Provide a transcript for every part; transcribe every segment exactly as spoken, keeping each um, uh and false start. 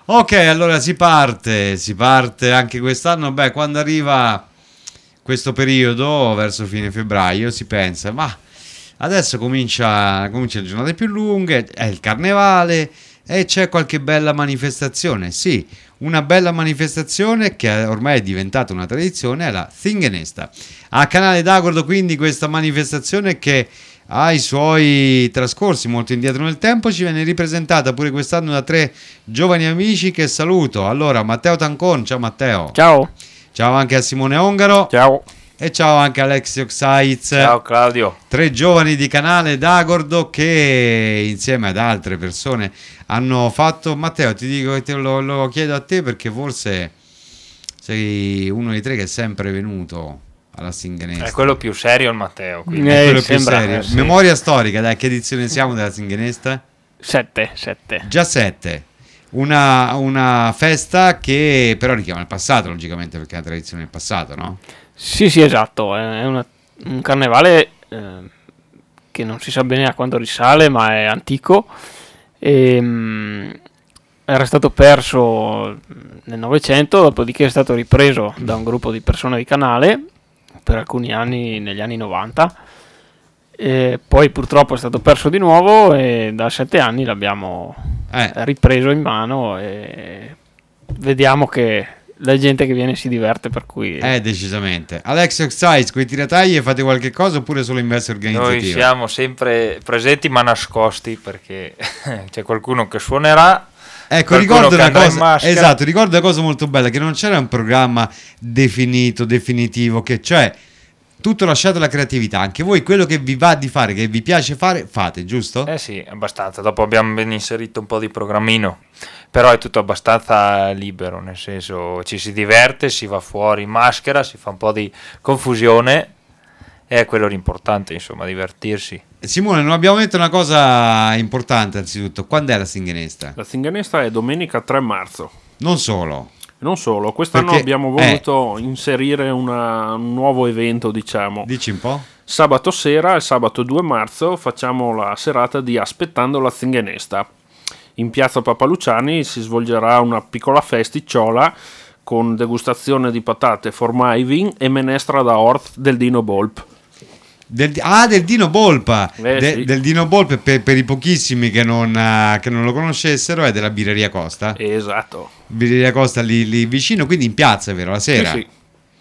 Ok, allora si parte, si parte anche quest'anno. Beh, quando arriva questo periodo, verso fine febbraio, si pensa, ma adesso comincia, comincia le giornate più lunghe, è il carnevale e c'è qualche bella manifestazione. Sì, una bella manifestazione che ormai è diventata una tradizione è la Zingenesta. A Canale d'Agordo quindi questa manifestazione che ha i suoi trascorsi molto indietro nel tempo, ci viene ripresentata pure quest'anno da tre giovani amici che saluto. Allora, Matteo Tancon, ciao Matteo. Ciao. Ciao anche a Simone Ongaro. Ciao. E ciao anche a Alexio Xaiz. Ciao Claudio. Tre giovani di Canale d'Agordo che insieme ad altre persone hanno fatto... Matteo, ti dico, te lo, lo chiedo a te perché forse sei uno dei tre che è sempre venuto alla Zingenesta. È quello più serio il Matteo. Eh, È quello sembra, più serio. eh, sì. Memoria storica, dai, che edizione siamo della Zingenesta? Sette, sette. Già sette. Una, una festa che però richiama il passato, logicamente, perché è una tradizione del passato, no? Sì, sì, esatto. È una- un carnevale eh, che non si sa bene a quando risale, ma è antico. E, mm, era stato perso nel Novecento, dopodiché è stato ripreso da un gruppo di persone di Canale per alcuni anni negli anni novanta. E poi purtroppo è stato perso di nuovo e da sette anni l'abbiamo Eh, ripreso in mano e vediamo che la gente che viene si diverte, per cui eh, decisamente. Alexio Xaiz, quei tirataglie fate qualche cosa oppure solo in veste organizzativa? Noi siamo sempre presenti ma nascosti perché c'è qualcuno che suonerà. Ecco, qualcuno ricordo che una andrà in cosa, maschera. esatto, ricordo una cosa molto bella, che non c'era un programma definito, definitivo, che cioè tutto lasciato alla creatività, anche voi quello che vi va di fare, che vi piace fare, fate, giusto? Eh sì, abbastanza. Dopo abbiamo ben inserito un po' di programmino, però è tutto abbastanza libero, nel senso ci si diverte, si va fuori in maschera, si fa un po' di confusione e è quello l'importante, insomma, divertirsi. Simone, non abbiamo detto una cosa importante anzitutto, quando è la Zingenesta? La Zingenesta è domenica tre marzo. Non solo, Non solo, quest'anno Perché- abbiamo voluto inserire una- un nuovo evento, diciamo. dici un po'? Sabato sera, il sabato due marzo, facciamo la serata di Aspettando la Zingenesta. In piazza Papaluciani si svolgerà una piccola festicciola con degustazione di patate formaggi e menestra da Hort del Dino Bolp. Del, ah, del Dino Bolpa, Eh, De- sì. del Dino Bolpa per, per i pochissimi che non, eh, che non lo conoscessero è della Birreria Costa. Esatto. Birreria Costa lì, lì vicino, quindi in piazza, è vero, la sera? Sì, sì.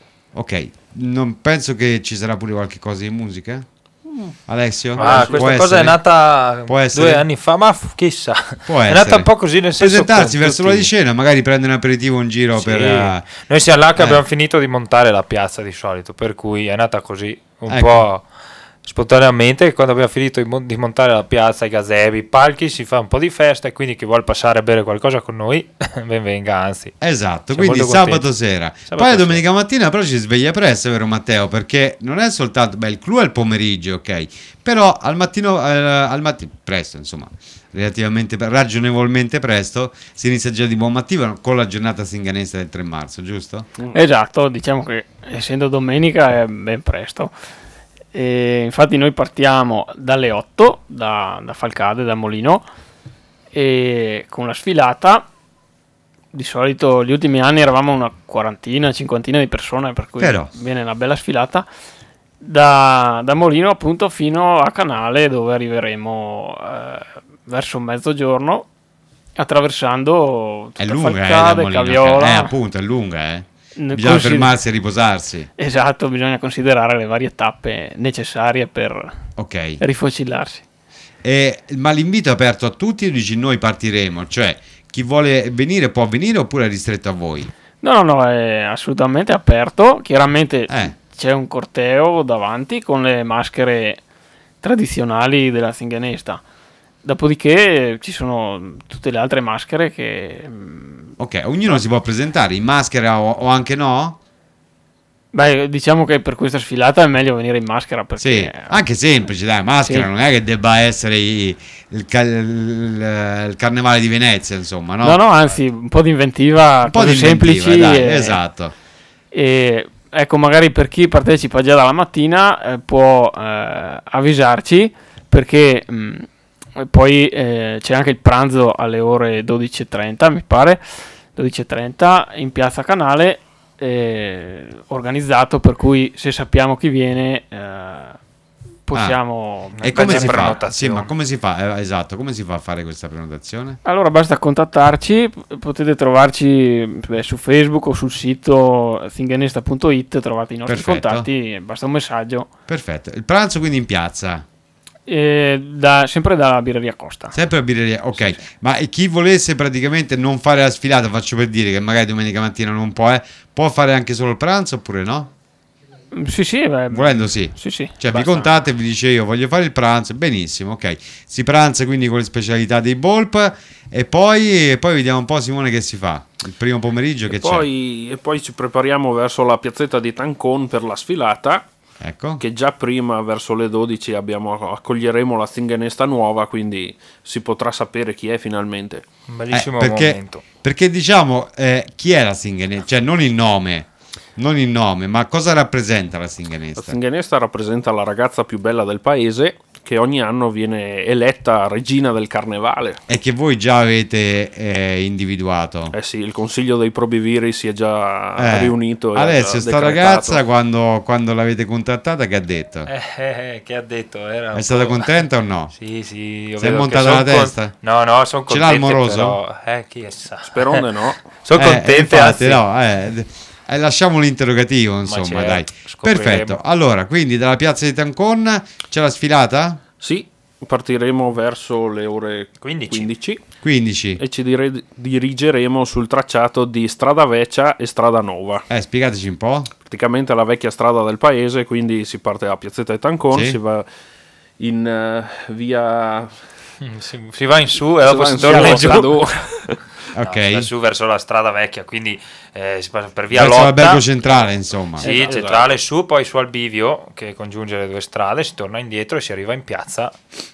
Ok, non penso che ci sarà pure qualche cosa di musica? Alessio? Ah, Può questa cosa essere? è nata Può essere? due anni fa, ma f- chissà. Può È essere. nata un po' così, nel senso Presentarsi con verso tutti- l'ora di cena, magari prendere un aperitivo in giro Sì. per... eh, Noi siamo là che eh. abbiamo finito di montare la piazza di solito, per cui è nata così un Ecco. po' spontaneamente. Quando abbiamo finito di mon- di montare la piazza, i gazebi, i palchi, si fa un po' di festa e quindi chi vuole passare a bere qualcosa con noi, ben venga, anzi. Esatto, Siamo quindi molto sabato contenti. sera. Sabato Poi sera. domenica mattina però ci sveglia presto, vero Matteo? Perché non è soltanto... Beh, il clou è il pomeriggio, ok? Però al mattino... eh, al mattino presto, insomma, relativamente, ragionevolmente presto, si inizia già di buon mattino con la giornata zinganese del tre marzo, giusto? esatto, diciamo che essendo domenica è ben presto. E infatti noi partiamo dalle otto da, da Falcade, da Molino, e con la sfilata. Di solito gli ultimi anni eravamo una quarantina, cinquantina di persone, per cui Però. viene una bella sfilata da, da Molino appunto fino a Canale, dove arriveremo eh, verso mezzogiorno, attraversando tutta È lunga, eh, da Falcade, Molino. Caviola. Eh, appunto, è lunga, eh. Ne- Bisogna consider- fermarsi e riposarsi. Esatto, bisogna considerare le varie tappe necessarie per Ok. rifocillarsi. E, ma l'invito è aperto a tutti o dici noi partiremo? Cioè, chi vuole venire può venire oppure è ristretto a voi? No, no, no, è assolutamente aperto. Chiaramente Eh. c'è un corteo davanti con le maschere tradizionali della Zingenesta. Dopodiché ci sono tutte le altre maschere che... mm, Ok, ognuno si può presentare in maschera o, o anche no? Beh, diciamo che per questa sfilata è meglio venire in maschera perché... Sì, anche semplice, dai, maschera Sì. non è che debba essere i- il, ca- il- il carnevale di Venezia, insomma, no? No, no, anzi, un po' di inventiva, Un po' cose di inventiva, semplici. dai, e- esatto. E ecco, magari per chi partecipa già dalla mattina eh, può eh, avvisarci perché mh, e poi eh, c'è anche il pranzo alle ore dodici e trenta, mi pare, dodici e trenta in Piazza Canale, eh, organizzato, per cui se sappiamo chi viene eh, possiamo... E come Beh, si fa? prenotazione. Sì, ma come si fa? Eh, esatto, come si fa a fare questa prenotazione? Allora basta contattarci, p- potete trovarci beh, su Facebook o sul sito zinganesta punto it, trovate i nostri Perfetto. contatti, basta un messaggio. Perfetto. Il pranzo quindi in piazza, Eh, da- sempre dalla birreria Costa. sempre a birreria. Ok, ma e chi volesse praticamente non fare la sfilata, faccio per dire che magari domenica mattina non può, eh, può fare anche solo il pranzo oppure no? Mm, Sì, sì, beh, Volendo sì. sì, sì. Cioè vi basta- contate e vi dice io voglio fare il pranzo, benissimo, ok. Si pranza quindi con le specialità dei Bolp e poi, e poi vediamo un po' Simone che si fa. Il primo pomeriggio che E poi, e poi ci prepariamo verso la piazzetta di Tancon per la sfilata, c'è. Ecco. che già prima verso le dodici abbiamo, accoglieremo la Zinganesta nuova, quindi si potrà sapere chi è finalmente. Un Eh, bellissimo perché, momento. perché diciamo eh, chi è la Zinganesta? Cioè non il nome, non il nome, ma cosa rappresenta la La Zinganesta? Zinganesta rappresenta la ragazza più bella del paese, che ogni anno viene eletta regina del carnevale. E che voi già avete eh, individuato. Eh sì, il consiglio dei probiviri si è già Eh, riunito. e ha Alessio, già sta decretato. ragazza quando, quando l'avete contattata che ha detto? Eh, eh, eh, che ha detto? Era È un stata po'- contenta o no? Sì, sì. io Si è vedo che montata son la testa? No, no, sono Ce l'ha contente. il moroso? Però, eh, chi è sa? Speronde no. Sono Eh, contente, infatti, anzi. no, eh, eh, lasciamo l'interrogativo, insomma, certo, dai. scopriremo. Perfetto. Allora, quindi dalla piazza di Tancon c'è la sfilata? Sì, partiremo verso le ore quindici. quindici quindici. e ci dire- dirigeremo sul tracciato di Strada Vecchia e Strada Nuova. Eh, spiegateci un po'. Praticamente la vecchia strada del paese, quindi si parte da Piazzetta di Tancon, Sì. si va in eh, via... Mm, Si, si va in su e dopo va si in su, torna si giù. va giù. Ok. No, si va su verso la strada vecchia, quindi eh, si passa per via Verso Lotta. l'albergo centrale, insomma. Sì, Esatto. centrale su, poi su al bivio che congiunge le due strade, si torna indietro e si arriva in piazza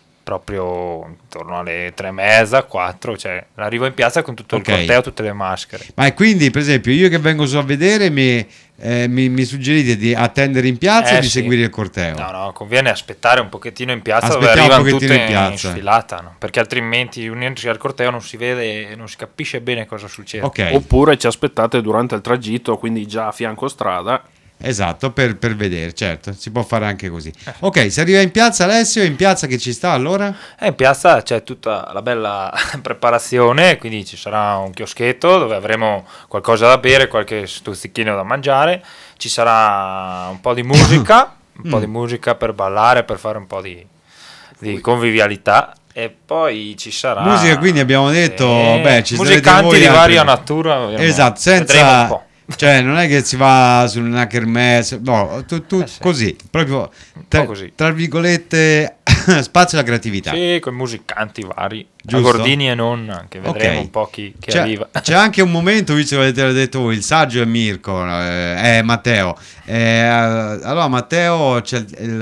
proprio intorno alle tre e mezza, quattro, cioè arrivo in piazza con tutto Ok. il corteo, tutte le maschere. Ma e quindi, per esempio, io che vengo su a vedere, mi, eh, mi, mi suggerite di attendere in piazza Eh, o di sì. seguire il corteo? No, no, conviene aspettare un pochettino in piazza dove Aspettiamo un arrivano pochettino tutte in in, piazza. sfilata, no? Perché altrimenti unendosi al corteo non si vede e non si capisce bene cosa succede. Ok, Oppure ci aspettate durante il tragitto, quindi già a fianco strada. esatto, per, per vedere, certo, si può fare anche così. Ok, si arriva in piazza, Alessio, in piazza che ci sta allora? E in piazza c'è tutta la bella preparazione, quindi ci sarà un chioschetto dove avremo qualcosa da bere, qualche stuzzichino da mangiare, ci sarà un po' di musica, un po' di musica per ballare, per fare un po' di, di convivialità. E poi ci sarà Musica, quindi abbiamo detto, Sì. beh, ci sarete musicanti voi di altri- varia natura, vedremo- Esatto, vedremo un senza... po'. Cioè, non è che si va su una kermesse, no, tu, tu- Eh sì. così, proprio, tra, così. tra virgolette, spazio alla creatività. Sì, con musicanti vari, Giusto? Gordini e non, che vedremo Ok. un po' chi, chi C'è, arriva. c'è anche un momento, visto che avete detto voi, il saggio è Mirko, eh, è Matteo. Eh, allora, Matteo, c'è il, il,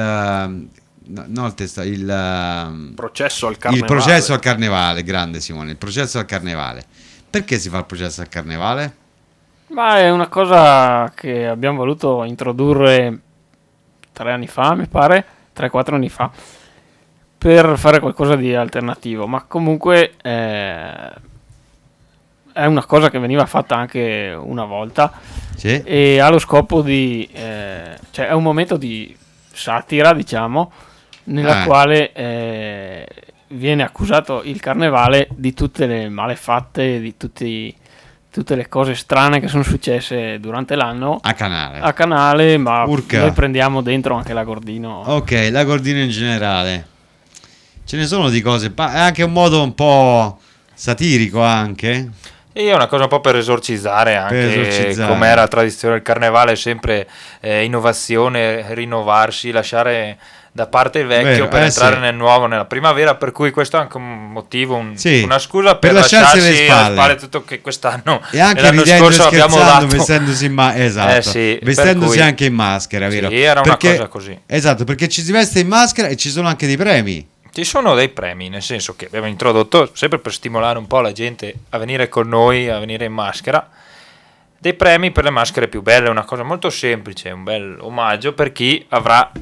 no, no, il, testa- il, ehm, Processo al il carnevale. processo al carnevale, grande Simone, il processo al carnevale. Perché si fa il processo al carnevale? Ma è una cosa che abbiamo voluto introdurre tre anni fa, mi pare, tre quattro anni fa, per fare qualcosa di alternativo, ma comunque eh, è una cosa che veniva fatta anche una volta Sì? e ha lo scopo di... eh, cioè è un momento di satira, diciamo, nella Eh. quale eh, viene accusato il carnevale di tutte le malefatte, di tutti, tutte le cose strane che sono successe durante l'anno A canale. a canale, ma Urca. noi prendiamo dentro anche la Gordino. Ok, la Gordino in generale. Ce ne sono di cose, ma è anche un modo un po' satirico anche. E è una cosa un po' per esorcizzare anche Per esorcizzare. come era la tradizione del carnevale, sempre eh, innovazione, rinnovarsi, lasciare da parte il vecchio Vero, per eh, entrare sì. nel nuovo, nella primavera, per cui questo è anche un motivo, un- Sì, una scusa per per, lasciarsi lasciarsi le spalle. alle spalle tutto che quest'anno E anche l'anno ridendo e scorso abbiamo scherzando, dato. vestendosi in ma- esatto. Eh sì, per vestendosi cui- anche in maschera, vero? Sì, era una Perché- cosa così. Esatto, perché ci si veste in maschera e ci sono anche dei premi. Ci sono dei premi, nel senso che abbiamo introdotto, sempre per stimolare un po' la gente a venire con noi, a venire in maschera, dei premi per le maschere più belle, una cosa molto semplice, un bel omaggio per chi avrà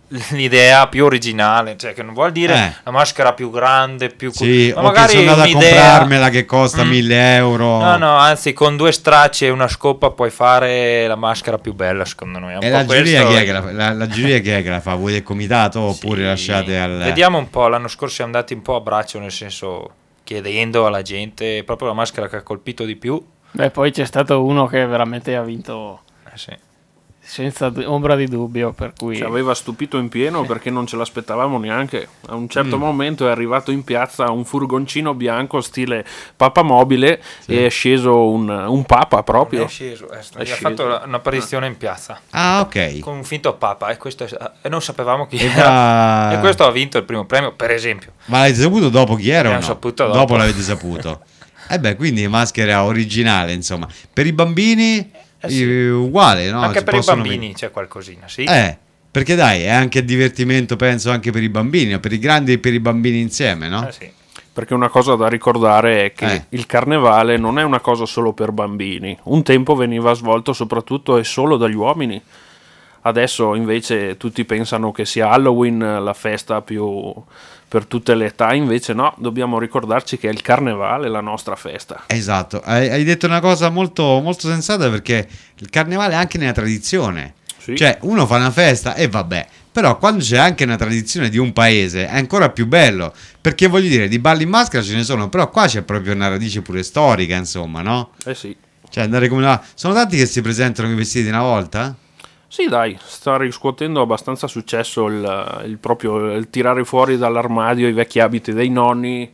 l'idea più originale, cioè che non vuol dire Eh. la maschera più grande, più cu- Sì, ma o che magari sono andato a un'idea. comprarmela che costa Mm. mille euro. No, no, anzi, con due stracci e una scopa puoi fare la maschera più bella, secondo noi. È un E po' la giuria, questo. chi è che la, la, la giuria chi è che la fa? Voi del comitato oppure Sì. lasciate al... Vediamo un po', l'anno scorso siamo andati un po' a braccio, nel senso chiedendo alla gente proprio la maschera che ha colpito di più. Beh, poi c'è stato uno che veramente ha vinto Eh sì. senza d- ombra di dubbio, per cui Ci aveva stupito in pieno perché non ce l'aspettavamo neanche. A un certo momento è arrivato in piazza un furgoncino bianco stile papamobile e è sceso un, un papa proprio. È sceso, è, È ha sceso. fatto la- un'apparizione in piazza Ah, ok. con un finto papa e, questo è- e non sapevamo chi E, era. va- E questo ha vinto il primo premio, per esempio. Ma l'avete saputo dopo chi era o Abbiamo no? saputo dopo. l'avete saputo. E beh, quindi maschera originale, insomma. Per i bambini Eh sì. eh, uguale, no? Anche Si per i possono bambini c'è qualcosina, sì. Eh, perché dai, è anche divertimento, penso, anche per i bambini, per i grandi e per i bambini insieme, no? Eh sì. Perché una cosa da ricordare è che Eh. il carnevale non è una cosa solo per bambini. Un tempo veniva svolto soprattutto e solo dagli uomini. Adesso invece tutti pensano che sia Halloween la festa più per tutte le età, invece no, dobbiamo ricordarci che è il carnevale la nostra festa. Esatto, hai, hai detto una cosa molto, molto sensata perché il carnevale è anche nella tradizione. Sì. Cioè, uno fa una festa e vabbè, però quando c'è anche una tradizione di un paese è ancora più bello, perché voglio dire, di balli in maschera ce ne sono, però qua c'è proprio una radice pure storica, insomma, no? Eh sì. Cioè, andare come una... Sono tanti che si presentano con i vestiti una volta? Sì, dai, sta riscuotendo abbastanza successo il, il proprio il tirare fuori dall'armadio i vecchi abiti dei nonni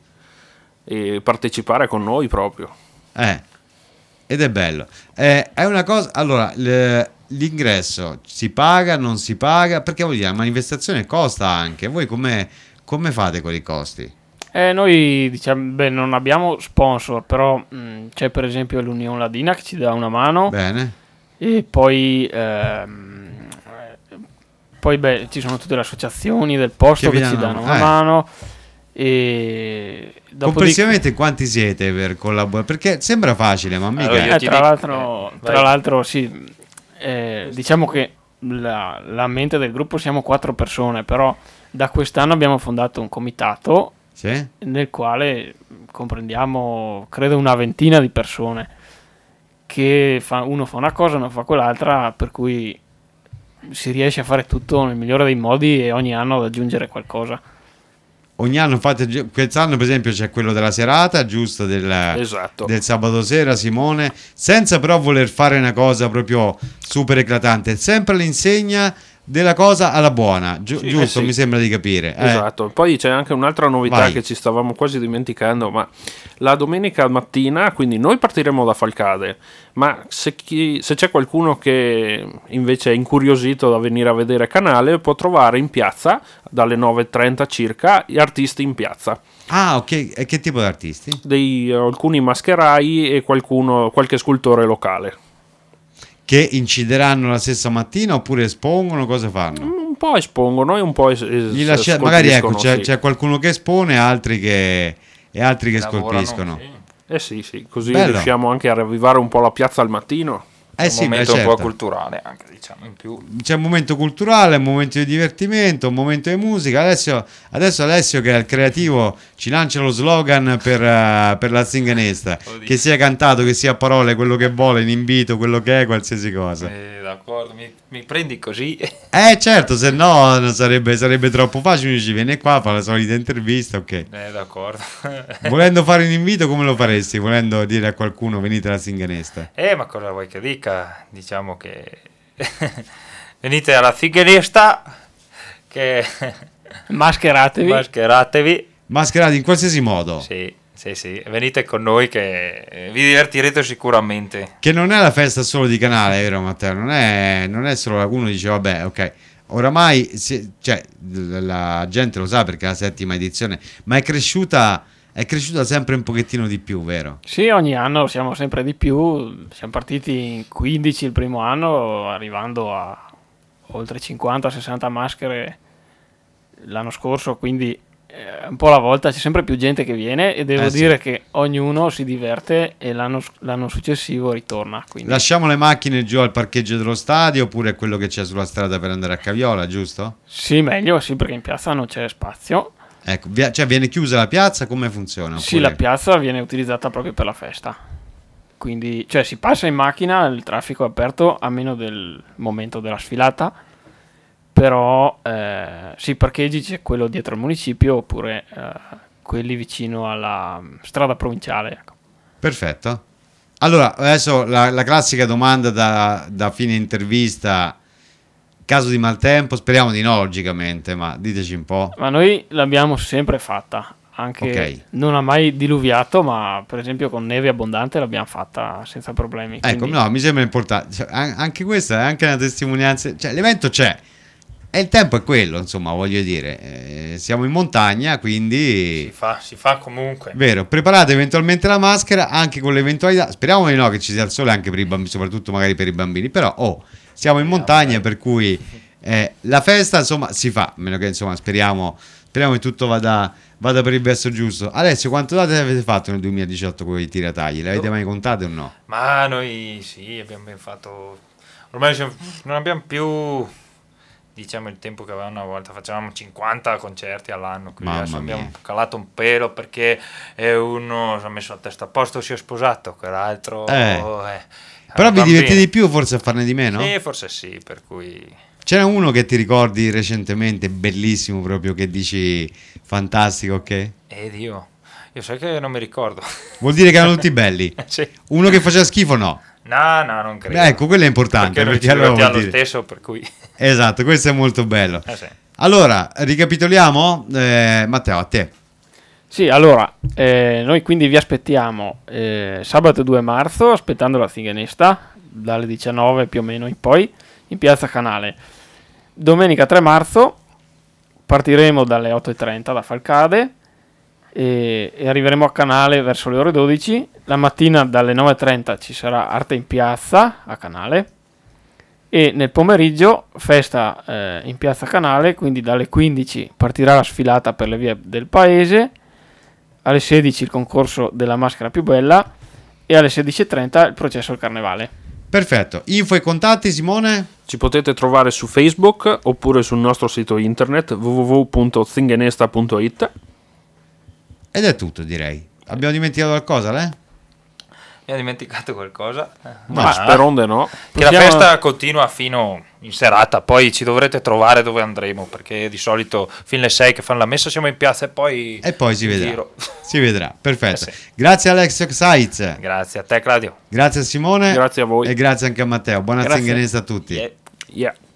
e partecipare con noi proprio. Eh, ed è bello. Eh, è una cosa... Allora, le- l'ingresso si paga, non si paga? Perché voglio dire, la manifestazione costa anche. Voi come, come fate con i costi? Eh, noi diciamo, beh, non abbiamo sponsor, però mh, c'è per esempio l'Unione Ladina che ci dà una mano Bene. e poi, ehm, eh, poi beh, ci sono tutte le associazioni del posto Che vi che, ci danno danno una una mano. mano e dopodiché, Complessivamente quanti siete per collaborare? Perché sembra facile, ma mica Allora, è. io eh, ti tra dico- l'altro, eh, tra vai. l'altro sì, eh, diciamo che la, la mente del gruppo siamo quattro persone, però da quest'anno abbiamo fondato un comitato Sì? nel quale comprendiamo credo una ventina di persone che fa, uno fa una cosa, uno fa quell'altra, per cui si riesce a fare tutto nel migliore dei modi e ogni anno ad aggiungere qualcosa. Ogni anno fate... Quest'anno, per esempio, c'è quello della serata, giusto? Del, Esatto. del sabato sera, Simone. Senza però voler fare una cosa proprio super eclatante. Sempre all'insegna della cosa alla buona. Giu- Sì, giusto, eh sì. mi sembra di capire. Eh. Esatto, poi c'è anche un'altra novità Vai. che ci stavamo quasi dimenticando, ma la domenica mattina, quindi noi partiremo da Falcade, ma se, chi- se c'è qualcuno che invece è incuriosito da venire a vedere Canale, può trovare in piazza, dalle nove e trenta circa, gli artisti in piazza, Ah, ok. E che tipo di artisti? dei, alcuni mascherai e qualcuno, qualche scultore locale. Che incideranno la stessa mattina oppure espongono? Cosa fanno? Un po' espongono e un po' es- es- Gli lascia- magari ecco, scolpiscono, c'è, sì. c'è qualcuno che espone, altri che, e altri che Lavorano, scolpiscono. sì. Eh sì, sì, così Bello. riusciamo anche a ravvivare un po' la piazza al mattino. Eh un sì, beh, momento un certo. po' culturale anche, diciamo, in più. C'è un momento culturale, un momento di divertimento, un momento di musica. Adesso, adesso Alessio, che è il creativo, ci lancia lo slogan per, eh, per la Zinganesta. Oddio. Che sia cantato, che sia a parole, quello che vuole, in invito, quello che è, qualsiasi cosa. Eh, d'accordo, mi, mi prendi così. Eh certo, se no non sarebbe, sarebbe troppo facile. Uno ci viene qua, fa la solita intervista, ok. Eh, d'accordo. Volendo fare un invito, come lo faresti? Volendo dire a qualcuno venite alla Zinganesta? Eh, ma cosa vuoi che dica? Diciamo che venite alla Zinganesta, che Mascheratevi. mascheratevi. Mascherati in qualsiasi modo. Sì, sì, sì, venite con noi che eh, vi divertirete sicuramente. Che non è la festa solo di Canale, vero Matteo? Non è, non è solo uno dice vabbè, ok. Oramai si- cioè, l- la gente lo sa perché è la settima edizione, ma è cresciuta, è cresciuta sempre un pochettino di più, vero? Sì, ogni anno siamo sempre di più, siamo partiti in quindici il primo anno, arrivando a oltre cinquanta sessanta maschere l'anno scorso, quindi eh, un po' alla volta, c'è sempre più gente che viene e devo Eh, sì. dire che ognuno si diverte e l'anno, l'anno successivo ritorna. Quindi. Lasciamo le macchine giù al parcheggio dello stadio oppure quello che c'è sulla strada per andare a Caviola, giusto? Sì, meglio, sì, perché in piazza non c'è spazio. Ecco, via- cioè viene chiusa la piazza, come funziona? Sì, Oppure- la piazza viene utilizzata proprio per la festa. Quindi, cioè, si passa in macchina, il traffico è aperto a meno del momento della sfilata. Però, eh, sì, parcheggi c'è quello dietro al municipio oppure eh, quelli vicino alla mm, strada provinciale. Ecco. Perfetto. Allora, adesso la, la classica domanda da, da fine intervista. Caso di maltempo? Speriamo di no, logicamente, ma diteci un po'. Ma noi l'abbiamo sempre fatta. Anche Ok. non ha mai diluviato, ma per esempio con neve abbondante l'abbiamo fatta senza problemi. Ecco, quindi- no, mi sembra importante. Cioè, an- anche questa è anche una testimonianza. Cioè, l'evento c'è. E il tempo è quello, insomma, voglio dire. Eh, siamo in montagna, Si quindi... fa, si fa comunque. Vero, preparate eventualmente la maschera anche con l'eventualità. Speriamo di no che ci sia il sole anche per i bambini, soprattutto magari per i bambini. Però, oh, siamo in montagna, per cui eh, la festa, insomma, si fa. A meno che, insomma, speriamo, speriamo che tutto vada, vada per il verso giusto. Alessio, quanto date avete fatto nel duemiladiciotto con i tiratagli? Le avete mai contate o no? Ma noi sì, abbiamo ben fatto. Ormai siamo- non abbiamo più, diciamo, il tempo che avevamo una volta. Facevamo cinquanta concerti all'anno. Quindi Mamma adesso mia. abbiamo calato un pelo perché eh, uno si è messo a testa a posto, si è sposato, quell'altro. Eh. eh, Però ha vi un divertite bambino. di più forse a farne di meno? Sì, forse sì, per cui. C'era uno che ti ricordi recentemente, bellissimo proprio, che dici fantastico, ok? Eh Dio, io sai che non mi ricordo. Vuol dire che erano tutti belli. Sì. Uno che faceva schifo no. No, no, non credo. Beh, ecco, quello è importante. perché noi Perché, ci allora divertiamo vuol lo dire... stesso, per cui. Esatto, questo è molto bello. Eh sì. Allora, ricapitoliamo. Eh, Matteo, a te. Sì, allora, eh, noi quindi vi aspettiamo eh, sabato due marzo, aspettando la Zinganesta, dalle diciannove più o meno in poi, in piazza Canale. Domenica tre marzo partiremo dalle otto e trenta da Falcade e, e arriveremo a Canale verso le ore dodici. La mattina dalle nove e trenta ci sarà arte in piazza a Canale e nel pomeriggio festa eh, in piazza Canale, quindi dalle quindici partirà la sfilata per le vie del paese, alle sedici il concorso della maschera più bella e alle sedici e trenta il processo al carnevale. Perfetto. Info e contatti, Simone? Ci potete trovare su Facebook oppure sul nostro sito internet w w w punto zinganesta punto i t. Ed è tutto, direi. Abbiamo dimenticato qualcosa, Le? Mi ho dimenticato qualcosa. Ma Ma speronde no. che la Possiamo- festa continua fino in serata, poi ci dovrete trovare dove andremo, perché di solito fin le sei che fanno la messa siamo in piazza e poi E poi si in vedrà. giro. Si vedrà. Perfetto. Eh sì. Grazie Alexio Seitz. Grazie a te, Claudio. Grazie a Simone. Grazie a voi. E grazie anche a Matteo. Buona Grazie. zinganese a tutti. Yeah. Yeah.